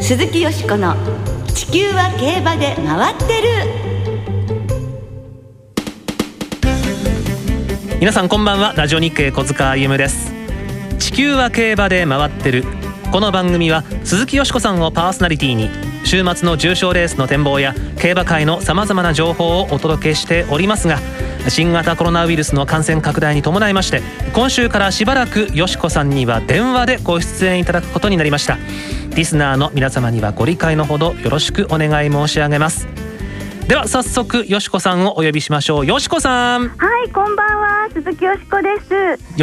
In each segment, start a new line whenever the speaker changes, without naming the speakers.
鈴木よしこの地球は競馬で回って
る。皆さんこんばんは。ラジオ日経小塚歩です。地球は競馬で回ってる。この番組は鈴木よしこさんをパーソナリティに週末の重賞レースの展望や競馬界のさまざまな情報をお届けしておりますが、新型コロナウイルスの感染拡大に伴いまして今週からしばらくよしこさんには電話でご出演いただくことになりました。リスナーの皆様にはご理解のほどよろしくお願い申し上げます。では早速よしこさんをお呼びしましょう。よしこさん。
はい、こんばんは、鈴木よしこです。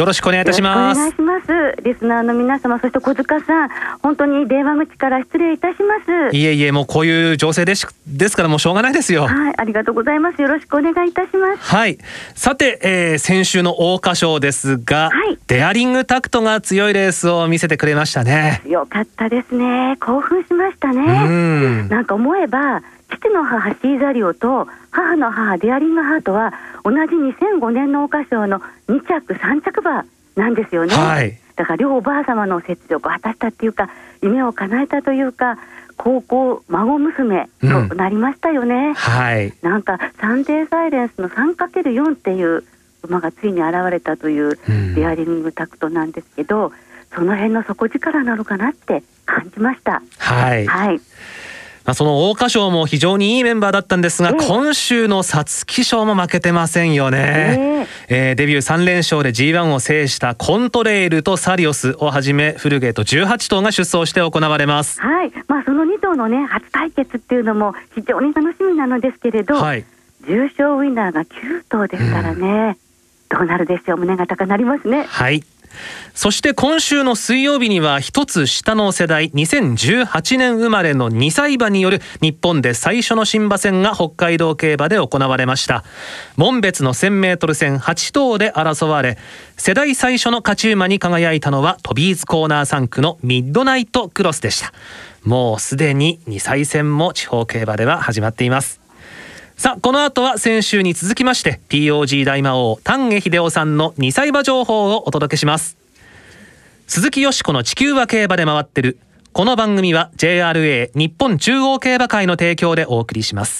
よろしくお願いいたします。
よろしくお願いします。リスナーの皆様、そして小塚さん、本当に電話口から失礼いたします。
いえいえ、もうこういう情勢ですからもうしょうがないですよ。
はい、ありがとうございます。よろしくお願いいたします。
はい、さて、先週の桜花賞ですが、
はい、
デアリングタクトが強いレースを見せてくれましたね。
よかったですね。興奮しましたね。なんか思えば父の母シーザリオと母の母デアリングハートは同じ2005年の桜花賞の2着3着馬なんですよね。はい、だから両おばあ様の雪辱を果たしたっていうか、夢を叶えたというか、高校孫娘となりましたよね。はい、なんかサンデーサイレンスの 3×4 っていう馬がついに現れたというデアリングタクトなんですけど、その辺の底力なのかなって感じました。はい、はい、
その桜花賞も非常にいいメンバーだったんですが、今週の皐月賞も負けてませんよね。デビュー3連勝で G1 を制したコントレイルとサリオスをはじめフルゲート18頭が出走して行われます。
はい、その2頭のね初対決っていうのも非常に楽しみなのですけれど、はい、重賞ウィナーが9頭ですからね、どうなるでしょう。胸が高鳴りますね。はい、
そして今週の水曜日には一つ下の世代2018年生まれの2歳馬による日本で最初の新馬戦が北海道競馬で行われました。門別の 1000m 戦8頭で争われ、世代最初の勝ち馬に輝いたのはトビーズコーナー3区のミッドナイトクロスでした。もうすでに2歳戦も地方競馬では始まっています。さあ、この後は先週に続きまして POG 大魔王丹下秀夫さんの2歳馬情報をお届けします。鈴木よしこの地球は競馬で回ってる。この番組は JRA 日本中央競馬会の提供でお送りします。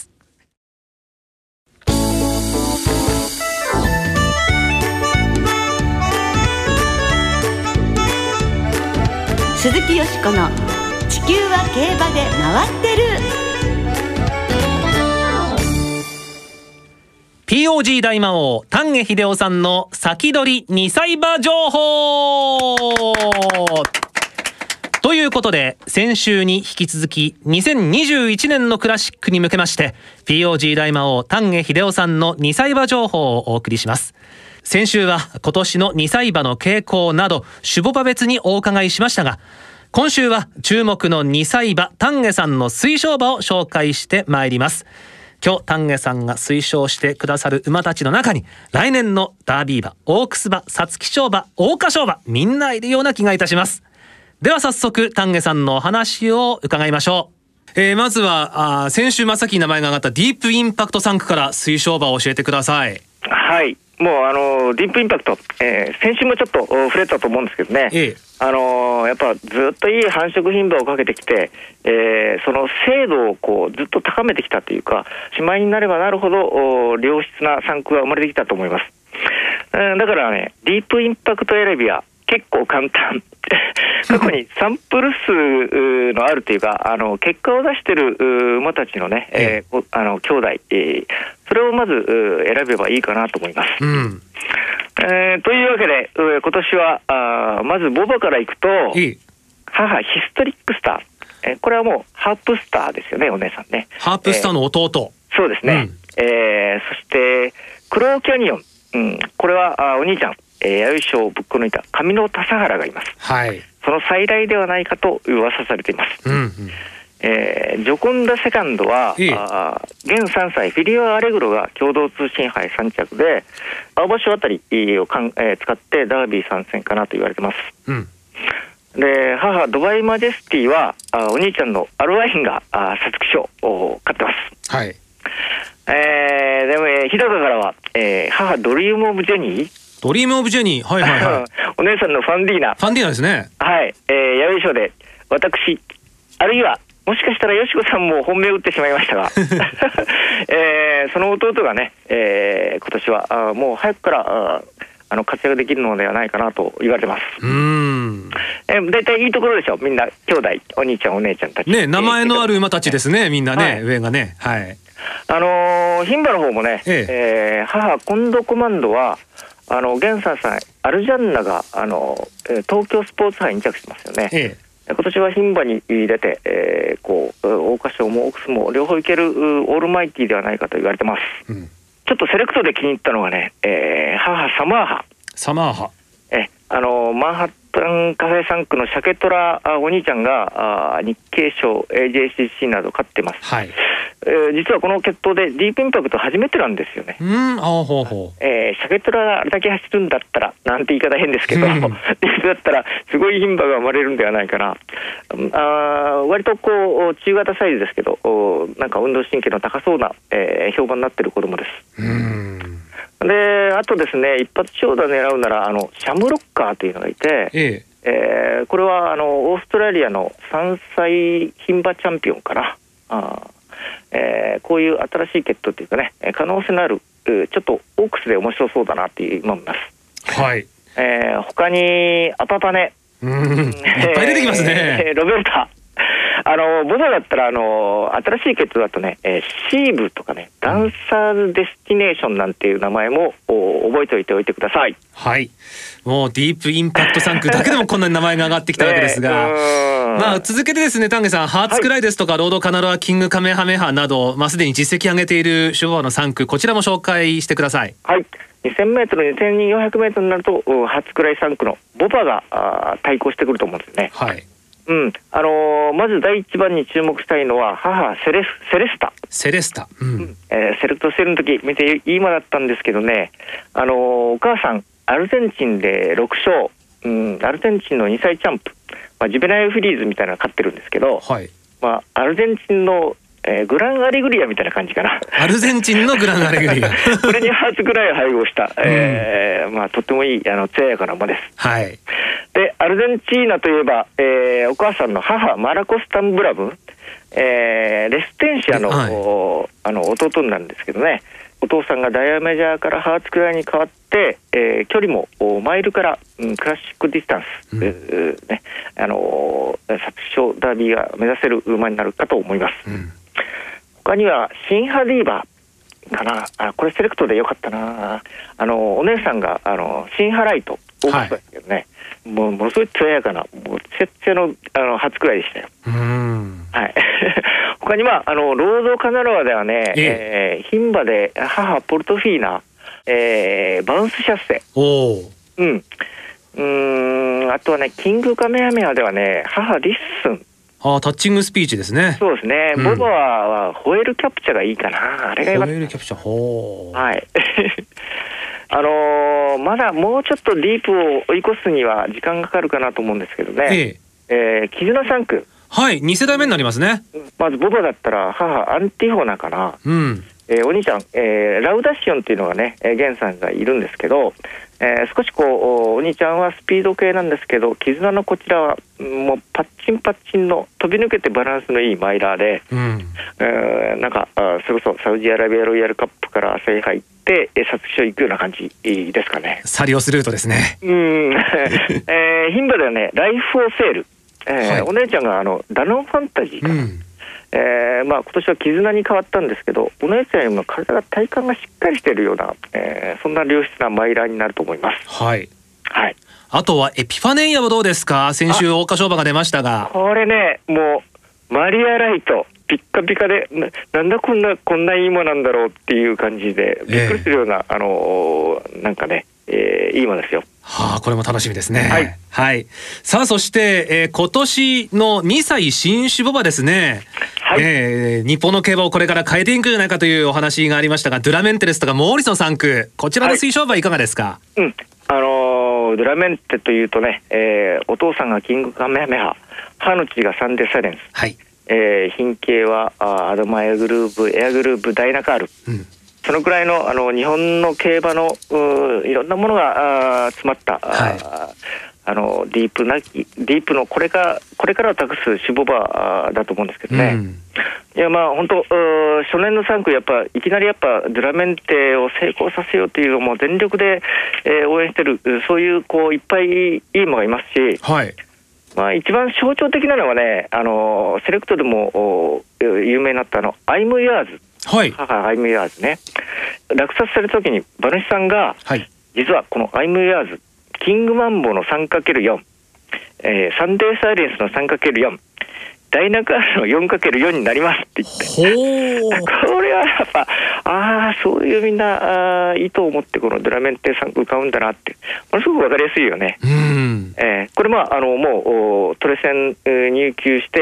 鈴木よしこの地球は競馬で回ってる。
POG 大魔王丹下秀夫さんの先取り2歳馬情報ということで、先週に引き続き2021年のクラシックに向けまして POG 大魔王丹下秀夫さんの2歳馬情報をお送りします。先週は今年の2歳馬の傾向など種牡馬別にお伺いしましたが、今週は注目の2歳馬丹下さんの推奨馬を紹介してまいります。今日丹下さんが推奨してくださる馬たちの中に来年のダービー馬、オークス馬、皐月賞馬、桜花賞馬、みんないるような気がいたします。では早速丹下さんのお話を伺いましょう。まずは先週真っ先に名前が挙がったディープインパクト3区から推奨馬を教えてください。
はい、もうディープインパクト、先週もちょっと触れたと思うんですけどね、やっぱずっといい繁殖牝馬をかけてきて、その精度をずっと高めてきたというか、しまいになればなるほど良質な産区が生まれてきたと思います。だからね、ディープインパクト選びは結構簡単過去にサンプル数のあるというか、結果を出している馬たちのね、兄弟、それをまず選べばいいかなと思います。というわけで今年はまずボバからいくと、母ヒストリックスター、これはもうハープスターですよね、お姉さんね。
ハープスターの弟、
そうですね。そしてクローキャニオン、これはお兄ちゃん、弥生賞をぶっこ抜いた上野田佐原がいます。はい、その再来ではないかと噂されています。ジョコンダセカンドは現3歳フィリオ・アレグロが共同通信杯3着で青葉賞あたりを使ってダービー参戦かなと言われてます。で、母ドバイマジェスティはお兄ちゃんのアルワインが皐月賞を勝ってます。はい、でも日高からは、母ドリームオブジェニー、
ドリームオブジェニー、はいはいはい
お姉さんのファンディーナ、
ファンディーナですね。
はい、弥生賞で私あるいはもしかしたらよしこさんも本命打ってしまいましたが、その弟がね、今年はもう早くから活躍できるのではないかなと言われてます。だいたいいいところでしょ、みんな兄弟、お兄ちゃんお姉ちゃんたちね、
名前のある馬たちですね、みんなね、上がね。はい。
牝馬の方もね、母コンドコマンドは源さんアルジャンナが東京スポーツ杯に着してますよね。今年は牝馬に出て、桜花賞もオークスも両方いけるオールマイティではないかと言われてます。ちょっとセレクトで気に入ったのがね、母サマーハ。マンハッタンカフェ3区のシャケトラお兄ちゃんが日経賞 AJCC など勝ってます。実はこの決闘でディープインパクト初めてなんですよね。シャケトラがあれだけ走るんだったらなんて言い方変ですけど、ディープだったらすごい牝馬が生まれるんではないかな。割と中型サイズですけど、なんか運動神経の高そうな、評判になってる子供です。で、あとですね、一発長打狙うならシャムロッカーというのがいて、これはオーストラリアの3歳牝馬チャンピオンかな。こういう新しい決闘というかね、可能性のあるちょっとオークスで面白そうだなっていう馬もいます。他にアパパネ、
いっぱい出てきますね。
ロベルタ、ボザだったら新しい決闘だとね、シーブとかね、ダンサーズデスティネーションなんていう名前も覚えておいておいてください。
もうディープインパクト3区だけでもこんなに名前が上がってきたわけですが、続けてですね、丹下さん、ハーツクライですとかロードカナロアキングカメハメハなど、すでに実績上げている種馬の3区、こちらも紹介してください。
2000m、2400m になるとハーツクライ3区のボバが対抗してくると思うんですね。まず第一番に注目したいのは母セレスタ。セレクトしてる時見ていい馬だったんですけどね、お母さんアルゼンチンで6勝、アルゼンチンの2歳チャンプ、ジベナイルフィリーズみたいなの勝ってるんですけど、アルゼンチンのグランアレグリアみたいな感じかな。
アルゼンチンのグランアレグリア
これにハーツクライを配合した、とってもいい艶やかな馬です。で、アルゼンチーナといえば、お母さんの母マラコスタンブラム、レステンシアの、弟になるんですけどね、お父さんがダイヤメジャーからハーツクライに変わって、距離もマイルから、クラシックディスタンス、皐月賞ダービーが目指せる馬になるかと思います。他にはシンハディーバーかな。これセレクトでよかったな。お姉さんがシンハライト大きいですけどね、ものすごい艶やかな、もうツヤツヤの初くらいでしたよ。他にはロードカナロアではね、牝馬で母ポルトフィーナ、バウンスシャッセ、あとはねキングカメハメハではね母リッスン、
タッチングスピーチですね。
そうですね。ボバはホエールキャプチャがいいかな。あれがよかった。ホエールキャプチャ、まだもうちょっとディープを追い越すには時間がかかるかなと思うんですけどね。絆3区、
2世代目になりますね。
まずボバだったら母アンティホナかな。お兄ちゃん、ラウダッシオンっていうのがね、ゲンさんがいるんですけど、少しお兄ちゃんはスピード系なんですけど、絆のこちらはもうパッチンの飛び抜けてバランスのいいマイラーで、なんかそれこそサウジアラビアロイヤルカップから朝日入って皐月賞行くような感じですかね。
サリオスルートですね。
牝馬ではねライフ・オー・セール、お姉ちゃんがダノンファンタジーかな。今年は絆に変わったんですけど、お姉ちゃんよりも体が体幹がしっかりしているような、そんな良質なマイラーになると思います。
あとはエピファネイアはどうですか。先週桜花賞馬が出ましたが、
これねもうマリアライトピッカピカで なんだこんないい馬なんだろうっていう感じでびっくりするような、なんかね、いい馬ですよ。
これも楽しみですね。さあそして、今年の2歳新種ボバですね。日本の競馬をこれから変えていくんじゃないかというお話がありましたが、ドゥラメンテですとかモーリソン3区、こちらの推奨馬はいかがですか。
ドゥラメンテというとね、お父さんがキングカメハメハ、母の父がサンデーサイレンス、品系はアドマエアグループダイナカール、そのくらいの日本の競馬のいろんなものが詰まった、 ディープのこれからを託す守護馬だと思うんですけどね、いやまあ本当初年の3区やっぱいきなりやっぱドゥラメンテを成功させようというのも全力で、応援してる、そういういっぱいいい馬がいますし、はい、まあ、一番象徴的なのはね、セレクトでも有名になったアイム・ヤーズ、はい、母アイム・ヤーズね、落札された時に馬主さんが、はい、実はこのアイム・ヤーズキングマンボの 3×4、サンデーサイレンスの 3×4、ダイナカールの 4×4 になりますって言って、これはやっぱそういうみんな意図を持ってこのドゥラメンテ3区買うんだなって、ものすごく分かりやすいよね。これもうトレセン入厩して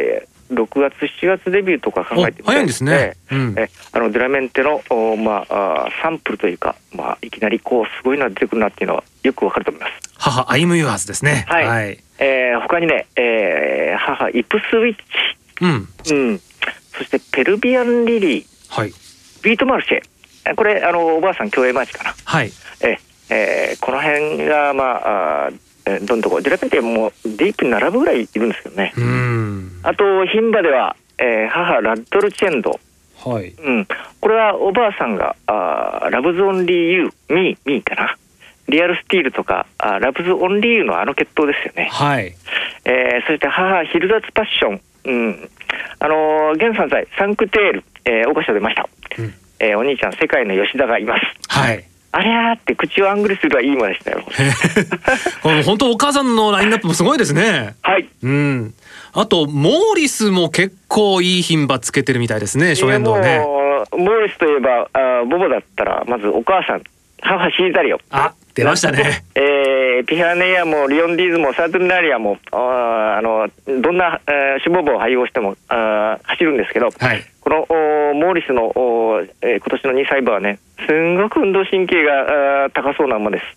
、6月7月デビューとか考えてみたいですね。ドゥラメンテの、サンプルというか、いきなりすごいのが出てくるなっていうのはよくわかると思います。
母アイム・ユアーズですね。
はい、はい、他にね、母イプスウィッチ、そしてペルビアンリリー、はい、ビートマルシェ、これおばあさん競泳マーチかな、はい、この辺がどんどんドゥラメンテもうディープに並ぶぐらいいるんですけどね。あと牝馬では、母ラッドルチェンド、はい、これはおばあさんがラブズオンリーユーミーかな、リアルスティールとかラブズオンリーユーの血統ですよね。はい、そして母ヒルダツパッション、現3歳サンクテール、桜花賞出ました、お兄ちゃん世界の吉田がいます。はい、ありゃーって口をあんぐりするはいいものでしたよ。
本当お母さんのラインナップもすごいですね。はい、あとモーリスも結構いい牝馬つけてるみたいですね、初年度ね。
モーリスといえばボボだったらまずお母さん母シーザリオ、
出ましたね。
ピハネアもリオンディーズもサートルナリアもどんな種ボボを配合しても走るんですけど、はい、このモーリスの今年の2歳馬はね、すんごく運動神経が高そうな馬です。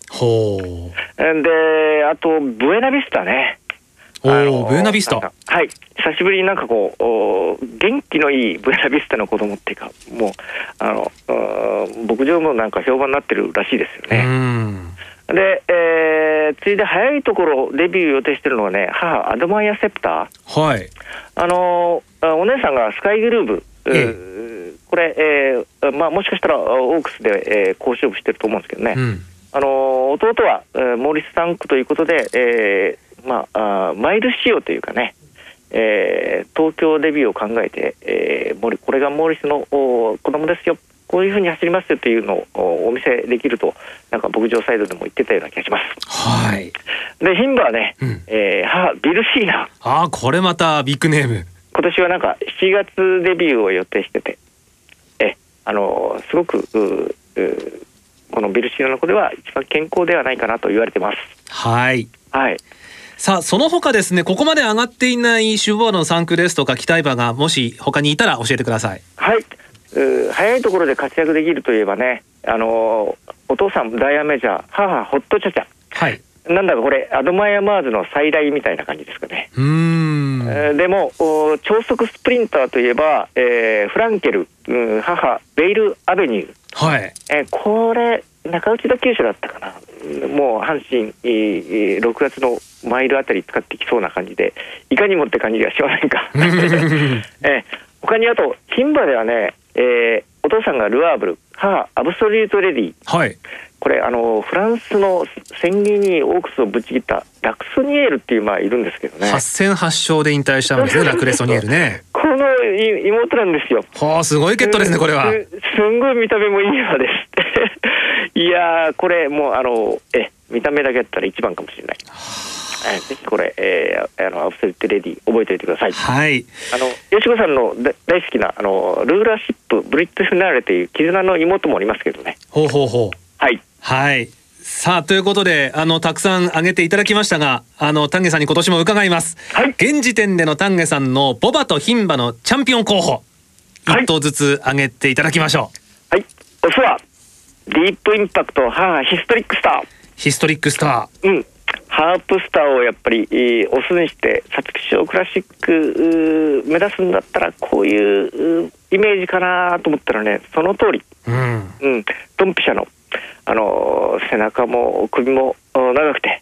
であとブエナビスタね。
ブエナビスタ、
はい、久しぶりになんか元気のいいブエナビスタの子供っていうか、もう牧場もなんか評判になってるらしいですよね。で、ついで早いところデビュー予定してるのはね、母アドマイアセプター、はい、お姉さんがスカイグルーブ、これ、もしかしたらオークスで、好勝負してると思うんですけどね、弟は、モーリスタンクということで、マイル仕様というかね、東京デビューを考えて、これがモーリスの子供ですよ、こういう風に走りますよというのをお見せできると、なんか牧場サイドでも言ってたような気がします。はい。で牝馬はね、母ビルシーナ。
これまたビッグネーム。
今年はなんか7月デビューを予定してて、すごくこのビルシーナの子では一番健康ではないかなと言われてます。はい。はい。
さあその他ですね、ここまで上がっていない種馬の3区ですとか期待馬がもし他にいたら教えてください。
はい。早いところで活躍できるといえばね、お父さんダイヤメジャー、母ホットチャチャ、はい、なんだかこれアドマイアマーズの再来みたいな感じですかね。でも超速スプリンターといえば、フランケル、母ベイルアベニュー、はい、これ中内田厩舎だったかな、もう阪神、6月のマイルあたり使ってきそうな感じで、いかにもって感じがしませんか。他にあと牝馬ではね、お父さんがルアーブル、母アブソリュートレディ、はい、これフランスの戦技にオークスをぶち切ったラクソニエールっていういるんですけどね、
8戦8勝で引退したんですね。ラクレソニエールね。
この妹なんですよ。
すごいケットですね。これは
すんごい見た目もいい馬ですいやーこれもう見た目だけだったら一番かもしれない。ぜひこれ、アブソリュートレディ覚えておいてください。はい。吉子さんの大好きなルーラーシップブリッツフィナーレという絆の妹もおりますけどね。はい。はい。
さあということでたくさん挙げていただきましたが、丹下さんに今年も伺います。はい。現時点での丹下さんのボバと牝馬のチャンピオン候補、1頭ずつ挙げていただきましょ
う。はい。オスはディープインパクト、母ヒストリックスター。
ヒストリックスタ
ー。ハープスターをやっぱりオスにして皐月賞クラシック目指すんだったらこういうイメージかなと思ったらね、その通り、ドンピシャの背中も首も長くて、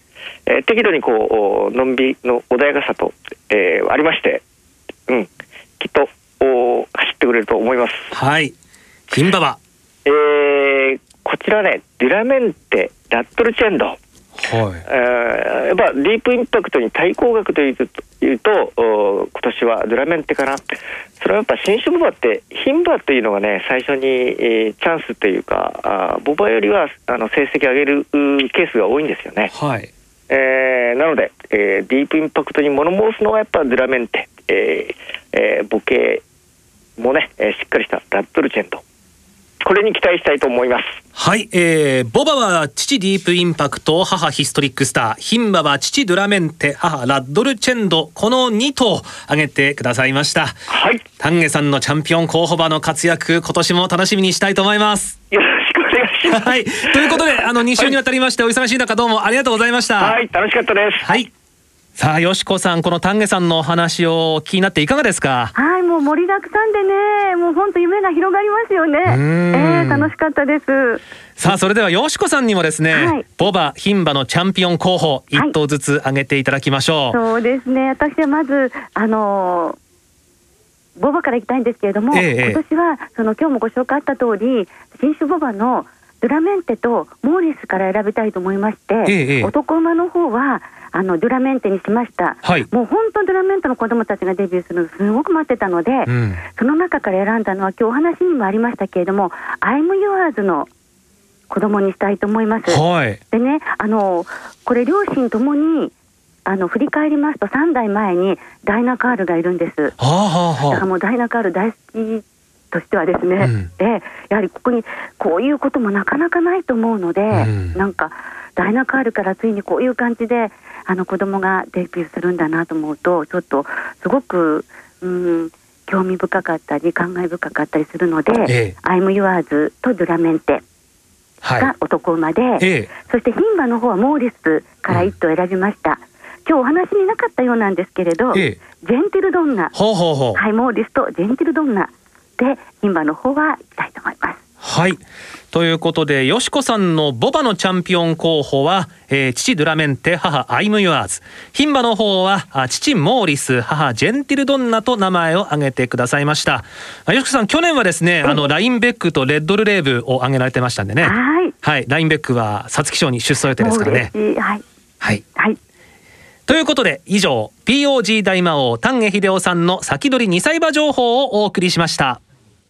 適度にこうのんびりの穏やかさと、ありまして、きっと走ってくれると思います。
はい、牝馬場、
こちらね、デュラメンテ、ラッドルチェンド、やっぱディープインパクトに対抗額というと今年はデュラメンテかな。それはやっぱ新種牡馬って牝馬というのがね、最初に、チャンスというか牡馬よりは成績を上げるケースが多いんですよね。
はい、
なので、ディープインパクトに物申すのはやっぱデュラメンテ、母系もね、しっかりしたラッドルチェンド、これに期待したいと思います。
はい、牡馬は父ディープインパクト、母ヒストリックスター、牝馬は父デュラメンテ、母ラッドルチェンド、この2頭挙げてくださいました。
はい、
丹下さんのチャンピオン候補馬の活躍、今年も楽しみにしたいと思います。
よろしくお願いします。
はい、ということで2週にわたりましてお忙しい中どうもありがとうございました。
はい、楽しかったです。
はい、さあよしこさん、この丹下さんのお話を気になっていかがですか？
はい、もう盛りだくさんでね、もう本当夢が広がりますよね。楽しかったです。
さあそれではよしこさんにもですね、牡馬牝馬のチャンピオン候補1頭ずつ挙げていただきましょう。
そうですね、私はまず牡馬からいきたいんですけれども、今年は今日もご紹介あった通り、新種牡馬のドゥラメンテとモーリスから選びたいと思いまして、男馬の方はドゥラメンテにしました。もう本当にドゥラメンテの子供たちがデビューするのすごく待ってたので、その中から選んだのは今日お話にもありましたけれども、アイム・ユアーズの子供にしたいと思います。でね、これ両親ともに振り返りますと3代前にダイナカールがいるんです。だからもうダイナカール大好きとしてはですね、やはりここにこういうこともなかなかないと思うので、なんかダイナカールからついにこういう感じで子供がデビューするんだなと思うと、ちょっとすごく興味深かったり感慨深かったりするので、アイム・ユアーズとドゥラメンテが男馬で、そして牝馬の方はモーリスから1頭選びました。今日お話になかったようなんですけれど、ジェンティルドンナ、モーリスとジェンティルドンナで牝馬の方は行きたいと思います。
はい、ということでよしこさんの牡馬のチャンピオン候補は、父ドゥラメンテ、母アイム・ユアーズ、牝馬の方は父モーリス、母ジェンティルドンナと名前を挙げてくださいました。よしこさん、去年はですね、ラインベックとレッドルレーブを挙げられてましたんでね。はい、ラインベックは皐月賞に出走予定ですからね。ということで以上 POG 大魔王丹下秀夫さんの先取り2歳馬情報をお送りしました。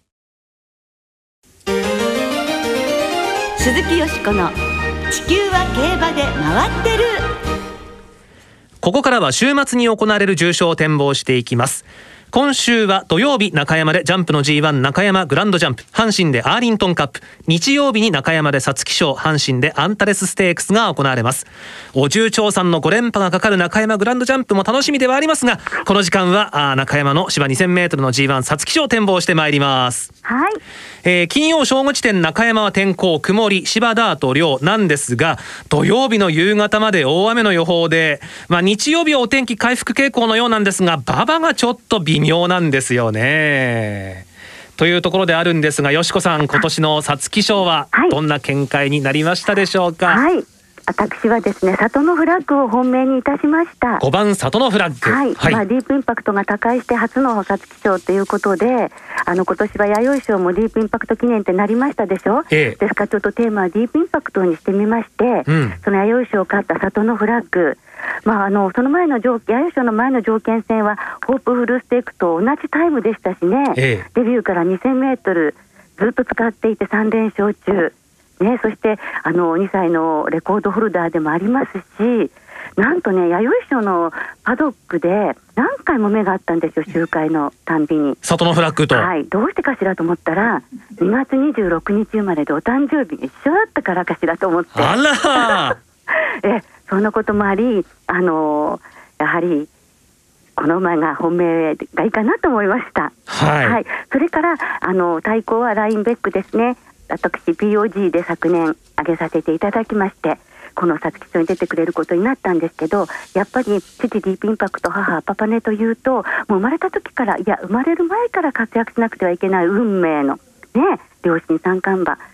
鈴木よしこの地球は競馬で回ってる。
ここからは週末に行われる重賞を展望していきます。今週は土曜日中山でジャンプの G1 中山グランドジャンプ、阪神でアーリントンカップ、日曜日に中山で皐月賞、阪神でアンタレスステークスが行われます。お重長さんの5連覇がかかる中山グランドジャンプも楽しみではありますが、この時間は中山の芝 2000m の G1 皐月賞を展望してまいります。金曜正午時点中山は天候曇り、芝ダート涼なんですが、土曜日の夕方まで大雨の予報で、日曜日はお天気回復傾向のようなんですが、馬場がちょっと微妙なんですよね。というところであるんですが、よしこさん、今年の皐月賞はどんな見解になりましたでしょうか？
私はですね、里のフラッグを本命にいたしました。
5番里のフラッグ、
ディープインパクトが高いして初の皐月賞ということで、今年は弥生賞もディープインパクト記念ってなりましたでしょ。ですからちょっとテーマはディープインパクトにしてみまして、その弥生賞を勝った里のフラッグ、その前の弥生賞の前の条件戦はホープフルステークと同じタイムでしたしね、デビューから 2000m ずっと使っていて3連勝中そして2歳のレコードホルダーでもありますし、なんとね、弥生賞のパドックで何回も目があったんですよ、周回のたんびに。
里のフラッグと、
どうしてかしらと思ったら、2月26日生まれでお誕生日一緒だったからかしらと思って、
あら
そんなこともあり、やはりこの馬が本命がいいかなと思いました。それから対抗はラインベックですね。私 POG で昨年挙げさせていただきまして、この皐月賞に出てくれることになったんですけど、やっぱり父ディープインパクト、母パパネというと、もう生まれた時から、いや生まれる前から活躍しなくてはいけない運命の両親三冠馬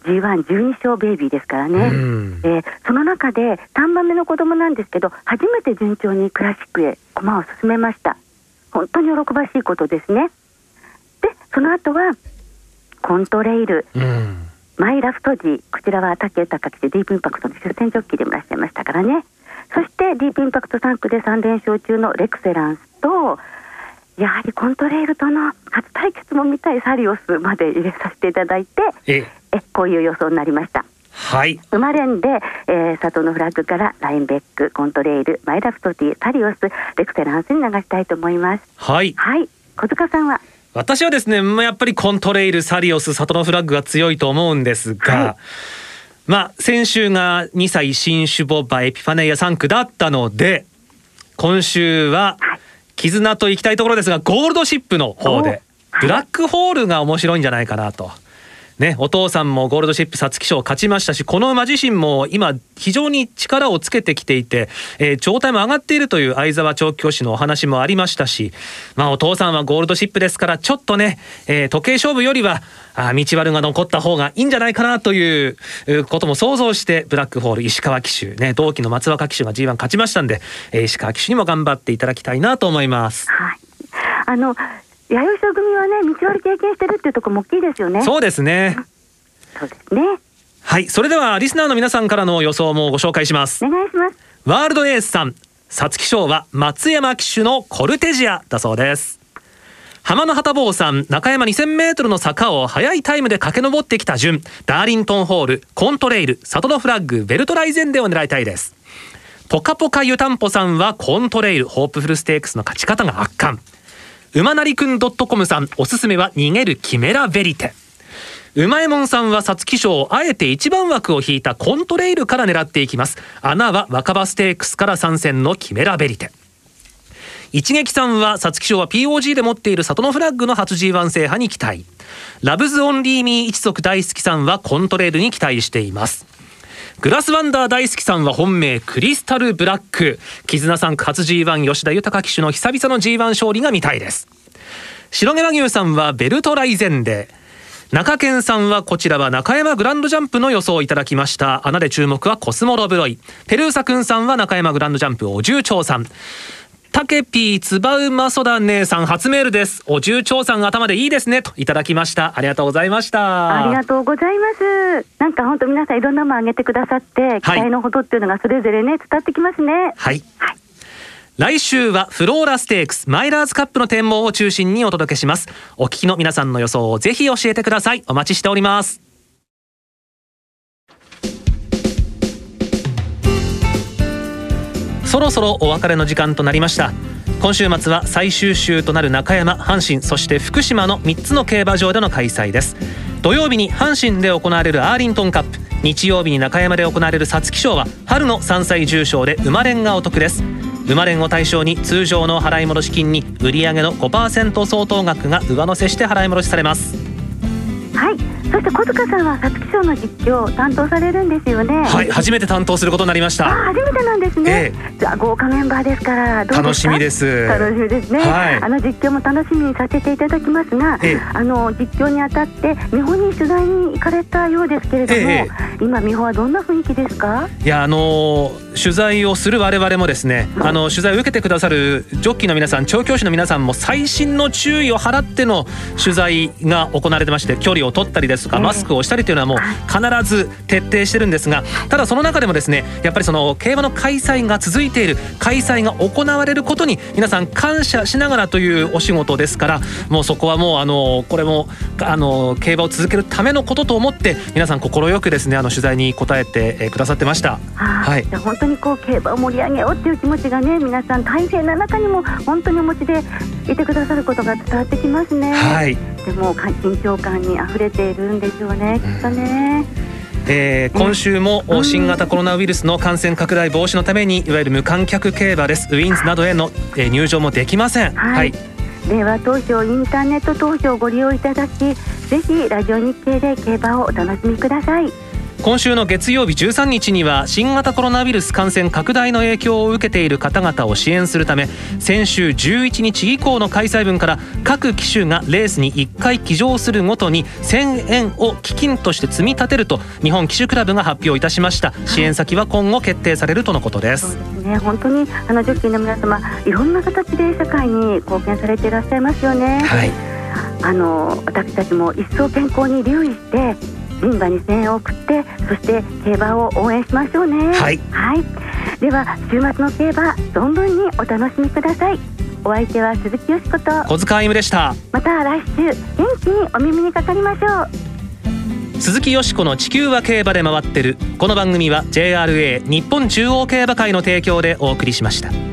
G112 勝ベイビーですからね、その中で3番目の子供なんですけど、初めて順調にクラシックへ駒を進めました。本当に喜ばしいことですね。でその後はコントレイル、マイラフトジー、こちらは武豊騎手、ディープインパクトの出戦ジョッキーでもいらっしゃいましたからね。そしてディープインパクト3区で3連勝中のレクセランスと、やはりコントレイルとの初対決も見たいサリオスまで入れさせていただいて、こういう予想になりました。
はい、
馬連で、サトノフラッグからラインベック、コントレイル、マイラフトティ、サリオス、レクセランスに流したいと思います。
はい、
はい、小塚さんは？
私はですね、やっぱりコントレイル、サリオス、サトノフラッグが強いと思うんですが、先週が2歳新種牡馬エピファネイア3区だったので、今週は絆と行きたいところですが、ゴールドシップの方でブラックホールが面白いんじゃないかなと。ね、お父さんもゴールドシップ皐月賞を勝ちましたし、この馬自身も今非常に力をつけてきていて、状態も上がっているという相沢調教師のお話もありましたし、お父さんはゴールドシップですから、ちょっとね、時計勝負よりは道悪が残った方がいいんじゃないかなということも想像して、ブラックホール、石川騎手、ね、同期の松若騎手が G1 勝ちましたんで、石川騎手にも頑張っていただきたいなと思います。
はい、弥生賞組はね、道割り経験してるっていうところも大きいですよね。
そうですね。
そうですね。
はい、それではリスナーの皆さんからの予想もご紹介します。
お願いします。
ワールドエースさん、皐月賞は松山騎手のコルテジアだそうです。浜の旗坊さん、中山 2000m の坂を速いタイムで駆け上ってきた順、ダーリントンホール、コントレイル、サトノフラッグ、ベルトライゼンデを狙いたいです。ポカポカ湯たんぽさんはコントレイル、ホープフルステークスの勝ち方が圧巻。馬なりくん .com さん、おすすめは逃げるキメラベリテ。うまえもんさんは皐月賞、あえて1番枠を引いたコントレイルから狙っていきます。穴は若葉ステークスから参戦のキメラベリテ。一撃さんは皐月賞は POG で持っているサトノフラッグの初 G1 制覇に期待。ラブズオンリーミー一族大好きさんはコントレイルに期待しています。グラスワンダー大好きさんは本命クリスタルブラック。絆3区初 G1 吉田豊騎手の久々の G1 勝利が見たいです。白毛和牛さんはベルトライゼンデ。中堅さんはこちらは中山グランドジャンプの予想をいただきました。穴で注目はコスモロブロイ。ペルーサくんさんは中山グランドジャンプお重長さん。タケピーつばうまそだ姉さん初メールです。お重長さん頭でいいですねといただきました。ありがとうございました。
ありがとうございます。なんか本当皆さんいろんなものあげてくださって、期待のほどっていうのがそれぞれね伝わってきますね。
はい、はい、来週はフローラステークスマイラーズカップの展望を中心にお届けします。お聞きの皆さんの予想をぜひ教えてください。お待ちしております。そろそろお別れの時間となりました。今週末は最終週となる中山、阪神、そして福島の3つの競馬場での開催です。土曜日に阪神で行われるアーリントンカップ、日曜日に中山で行われる皐月賞は春の3歳重賞で馬連がお得です。馬連を対象に通常の払い戻し金に売上の 5% 相当額が上乗せして払い戻しされます。
はい、そして小塚さんは皐月賞の実況を担当されるんですよね。
はい、初めて担当することになりました。
初めてなんですね。じゃあ豪華メンバーですからどうですか。
楽しみです。
楽しみですね。
はい、
実況も楽しみにさせていただきますが、実況にあたって日本に取材に行かれたようですけれども、今美穂はどんな雰囲気ですか。
いや取材をする我々もですね、取材を受けてくださるジョッキーの皆さん、調教師の皆さんも細心の注意を払っての取材が行われてまして、距離を取ったりですとかマスクをしたりというのはもう必ず徹底してるんですが、ただその中でもですね、やっぱりその競馬の開催が続いている、開催が行われることに皆さん感謝しながらというお仕事ですから、もうそこはもうこれも競馬を続けるためのことと思って皆さん快くですね取材に答えてくださってました。
はい、じゃあ本当に競馬を盛り上げようっていう気持ちがね、皆さん大変な中にも本当にお持ちでいてくださることが伝わってきますね。はい、でも緊張感にあふれているんでしょうね、きっとね。
今週も新型コロナウイルスの感染拡大防止のためにいわゆる無観客競馬です。ウィンズなどへの入場もできません。はい、
電話投票、インターネット投票をご利用いただき、ぜひラジオ日経で競馬をお楽しみください。
今週の月曜日13日には新型コロナウイルス感染拡大の影響を受けている方々を支援するため、先週11日以降の開催分から各騎手がレースに1回騎乗するごとに1000円を基金として積み立てると日本騎手クラブが発表いたしました。支援先は今後決定されるとのことです。
そうですね、本当にジョッキーの皆様、いろんな形で社会に貢献されていらっしゃいますよね。
はい、
私たちも一層健康に留意して人馬に声援を送って、そして競馬を応援しましょうね。
はい、
はい、では週末の競馬存分にお楽しみください。お相手は鈴木よしこと
小塚歩でした。
また来週元気にお耳にかかりましょ
う。鈴木よしこの地球は競馬で回ってる。この番組は JRA 日本中央競馬会の提供でお送りしました。